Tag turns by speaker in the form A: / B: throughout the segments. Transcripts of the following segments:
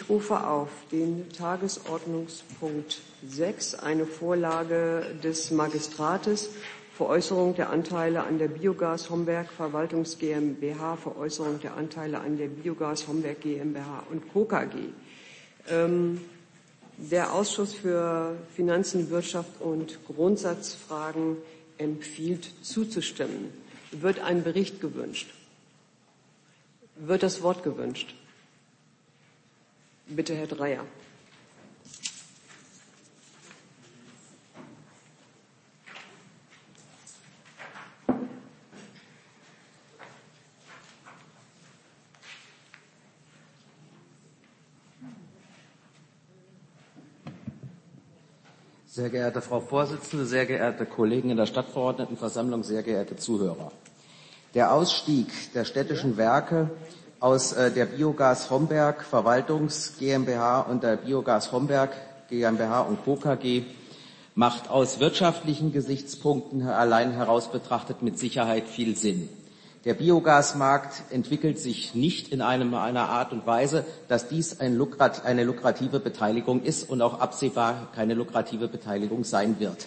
A: Ich rufe auf den Tagesordnungspunkt 6, eine Vorlage des Magistrates, Veräußerung der Anteile an der Biogas Homberg Verwaltungs GmbH, Veräußerung der Anteile an der Biogas Homberg GmbH und Co. KG. Der Ausschuss für Finanzen, Wirtschaft und Grundsatzfragen empfiehlt zuzustimmen. Wird ein Bericht gewünscht? Wird das Wort gewünscht? Bitte, Herr Dreyer.
B: Sehr geehrte Frau Vorsitzende, sehr geehrte Kollegen in der Stadtverordnetenversammlung, sehr geehrte Zuhörer. Der Ausstieg der städtischen Werke aus der Biogas Homberg Verwaltungs GmbH und der Biogas Homberg GmbH und Co. KG macht aus wirtschaftlichen Gesichtspunkten allein heraus betrachtet mit Sicherheit viel Sinn. Der Biogasmarkt entwickelt sich nicht in einer Art und Weise, dass dies eine lukrative Beteiligung ist und auch absehbar keine lukrative Beteiligung sein wird.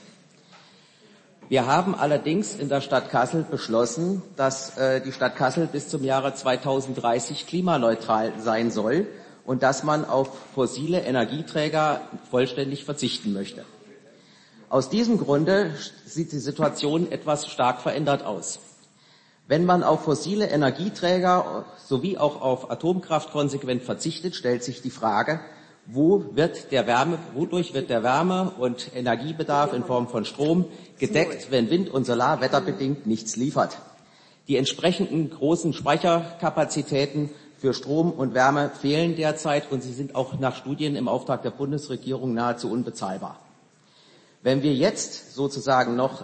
B: Wir haben allerdings in der Stadt Kassel beschlossen, dass die Stadt Kassel bis zum Jahre 2030 klimaneutral sein soll und dass man auf fossile Energieträger vollständig verzichten möchte. Aus diesem Grunde sieht die Situation etwas stark verändert aus. Wenn man auf fossile Energieträger sowie auch auf Atomkraft konsequent verzichtet, stellt sich die Frage, wodurch wird der Wärme- und Energiebedarf in Form von Strom gedeckt, wenn Wind und Solar wetterbedingt nichts liefert. Die entsprechenden großen Speicherkapazitäten für Strom und Wärme fehlen derzeit und sie sind auch nach Studien im Auftrag der Bundesregierung nahezu unbezahlbar. Wenn wir jetzt sozusagen noch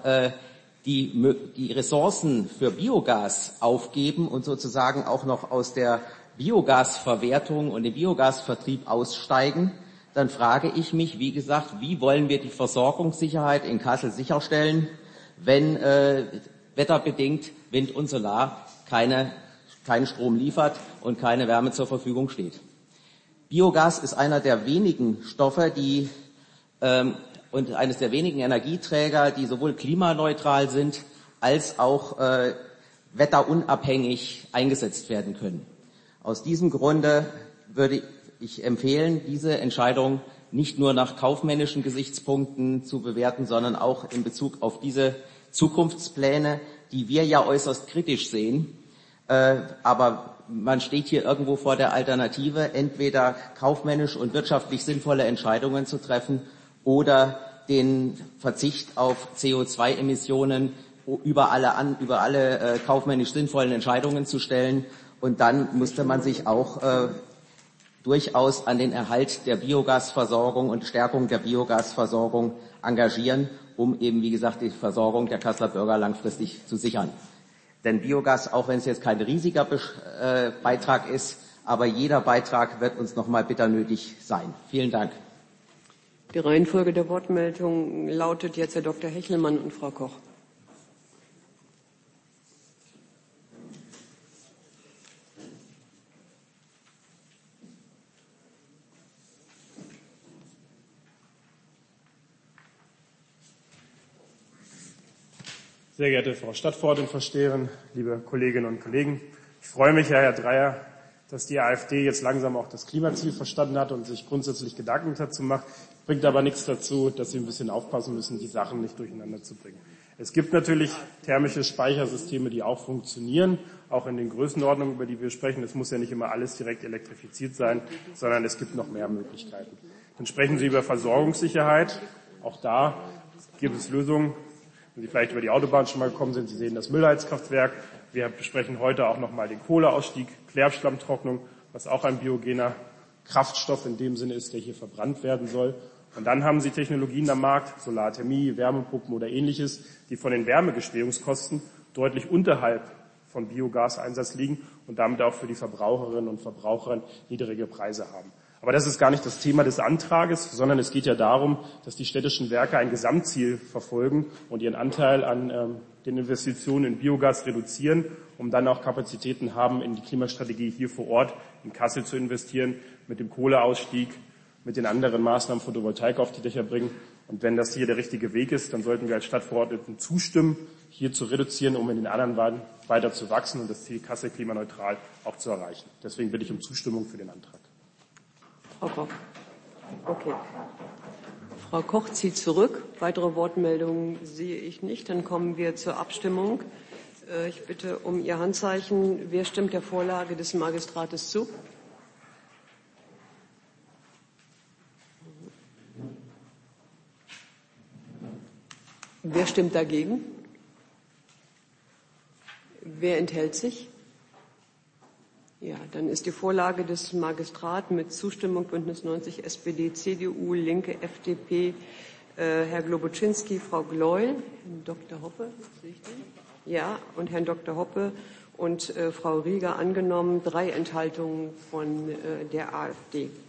B: die Ressourcen für Biogas aufgeben und sozusagen auch noch aus der Biogasverwertung und dem Biogasvertrieb aussteigen, dann frage ich mich, wie gesagt, wie wollen wir die Versorgungssicherheit in Kassel sicherstellen, wenn wetterbedingt Wind und Solar keinen Strom liefert und keine Wärme zur Verfügung steht. Biogas ist einer der wenigen Stoffe, und eines der wenigen Energieträger, die sowohl klimaneutral sind, als auch wetterunabhängig eingesetzt werden können. Aus diesem Grunde würde ich empfehlen, diese Entscheidung nicht nur nach kaufmännischen Gesichtspunkten zu bewerten, sondern auch in Bezug auf diese Zukunftspläne, die wir ja äußerst kritisch sehen. Aber man steht hier irgendwo vor der Alternative, entweder kaufmännisch und wirtschaftlich sinnvolle Entscheidungen zu treffen oder den Verzicht auf CO2-Emissionen über alle kaufmännisch sinnvollen Entscheidungen zu stellen. Und dann müsste man sich auch durchaus an den Erhalt der Biogasversorgung und Stärkung der Biogasversorgung engagieren, um eben, wie gesagt, die Versorgung der Kasseler Bürger langfristig zu sichern. Denn Biogas, auch wenn es jetzt kein riesiger Beitrag ist, aber jeder Beitrag wird uns noch mal bitter nötig sein. Vielen Dank.
A: Die Reihenfolge der Wortmeldung lautet jetzt Herr Dr. Hechelmann und Frau Koch.
C: Sehr geehrte Frau Stadtverordnetenvorsteherin, liebe Kolleginnen und Kollegen, ich freue mich, Herr Dreyer, dass die AfD jetzt langsam auch das Klimaziel verstanden hat und sich grundsätzlich Gedanken dazu macht. Bringt aber nichts dazu, dass Sie ein bisschen aufpassen müssen, die Sachen nicht durcheinander zu bringen. Es gibt natürlich thermische Speichersysteme, die auch funktionieren, auch in den Größenordnungen, über die wir sprechen. Es muss ja nicht immer alles direkt elektrifiziert sein, sondern es gibt noch mehr Möglichkeiten. Dann sprechen Sie über Versorgungssicherheit. Auch da gibt es Lösungen. Wenn Sie vielleicht über die Autobahn schon mal gekommen sind, Sie sehen das Müllheizkraftwerk. Wir besprechen heute auch noch mal den Kohleausstieg, Klärschlammtrocknung, was auch ein biogener Kraftstoff in dem Sinne ist, der hier verbrannt werden soll. Und dann haben Sie Technologien am Markt, Solarthermie, Wärmepumpen oder Ähnliches, die von den Wärmegestehungskosten deutlich unterhalb von Biogaseinsatz liegen und damit auch für die Verbraucherinnen und Verbraucher niedrige Preise haben. Aber das ist gar nicht das Thema des Antrages, sondern es geht ja darum, dass die städtischen Werke ein Gesamtziel verfolgen und ihren Anteil an den Investitionen in Biogas reduzieren, um dann auch Kapazitäten haben, in die Klimastrategie hier vor Ort in Kassel zu investieren, mit dem Kohleausstieg, mit den anderen Maßnahmen Photovoltaik auf die Dächer bringen. Und wenn das hier der richtige Weg ist, dann sollten wir als Stadtverordneten zustimmen, hier zu reduzieren, um in den anderen weiter zu wachsen und das Ziel Kassel klimaneutral auch zu erreichen. Deswegen bitte ich um Zustimmung für den Antrag.
A: Frau Koch. Okay. Frau Koch zieht zurück. Weitere Wortmeldungen sehe ich nicht. Dann kommen wir zur Abstimmung. Ich bitte um Ihr Handzeichen. Wer stimmt der Vorlage des Magistrates zu? Wer stimmt dagegen? Wer enthält sich? Ja, dann ist die Vorlage des Magistrats mit Zustimmung Bündnis 90, SPD, CDU, Linke, FDP, Herr Globoczynski, Frau Gleul, Herrn Dr. Hoppe, sehe ich den? Ja, und Herrn Dr. Hoppe und Frau Rieger angenommen. 3 Enthaltungen von der AfD.